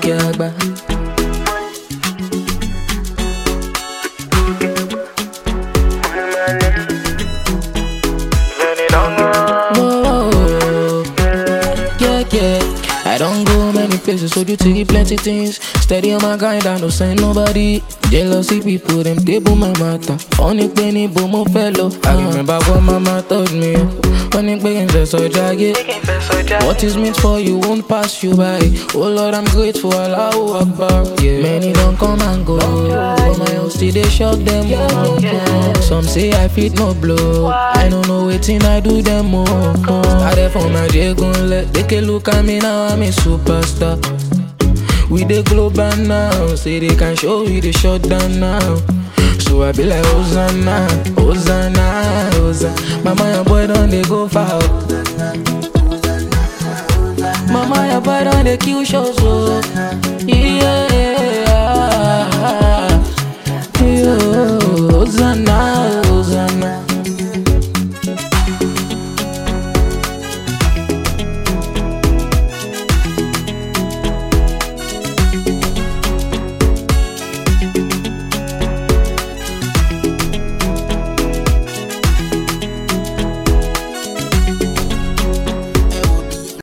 agba. Whoa, yeah. I don't go many places, so you take plenty things. Steady on my grind, I no send nobody. Jealousy people, them they boom my matter. Only penny boom my fellow. I remember what mama told me. When it begins to so jagged. What is meant for you won't pass you by. Oh Lord, I'm grateful, Allahu Akbar. Yeah. Many don't come and go. For my house, still they shock them. Some say I fit no blow. I don't know waiting, I do them more. Started from my day gon' let they can look at me now, I'm a superstar. We the global now, say they can show we the shut down now. So I be like Hosanna, Hosanna, Hosanna. Mama, your boy don't they go far. Mama, your boy don't they kill shows, so yeah.